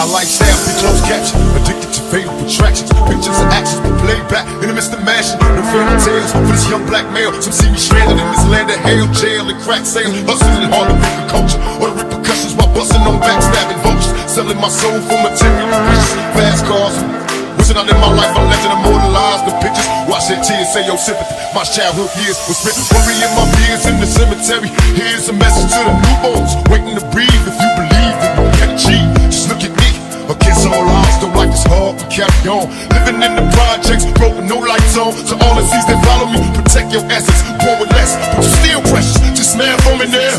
My lifestyle be closed caption, addicted to fatal attractions. Pictures and actions be played back in the midst of mashing. No fairy tales for this young black male. Some see me stranded in this land of hell, jail and crack sales. Hustling and hard to think of culture or the repercussions while busting on backstabbing vultures. Selling my soul for material riches, fast cars. Wishing out in my life a legend immortalized the pictures. Watch that tears say your sympathy. My childhood years was spent worrying my fears in the cemetery. Here's a message to the newborns waiting to breathe. If you believe that you can achieve, just look at me. Against all odds, though life is hard, we carry on. Living in the projects, broke with no lights on. To all the seas that follow me, protect your essence. Born with less, but you're still precious. Just smile for me now.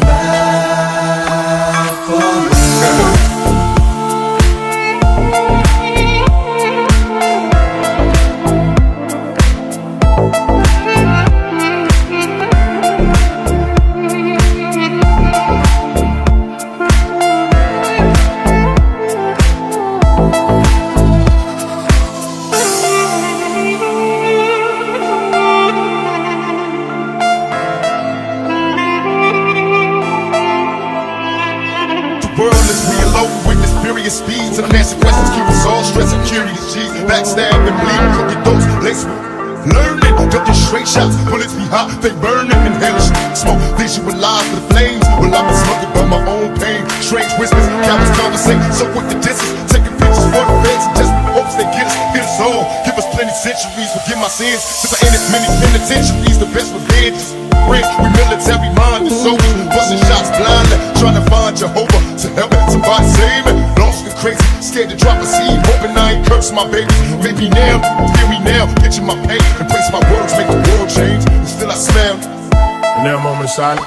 Speeds and unanswered questions keep us all stressing. Curious G's, backstab and bleed, crooked those lace. Learning, ducking straight shots, bullets be hot, they burning in hellish smoke. Visualize the flames, well I've been smoking by my own pain. Strange whispers, countless conversation, so quick the distance. Taking pictures for the feds and just hopes they get us all. Give us plenty centuries, forgive my sins. Since I ended many penitentiaries, the best revenge is rent. We military minded soldiers, busting shots blindly, trying to find Jehovah to help somebody save me. Crazy, scared to drop a seed, hoping I ain't curse my babies. Make me now, feel me now, picture my pain, embrace my words, make the world change, and still I smell. And now a moment of silence.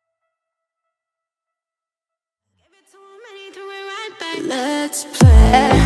Let's play.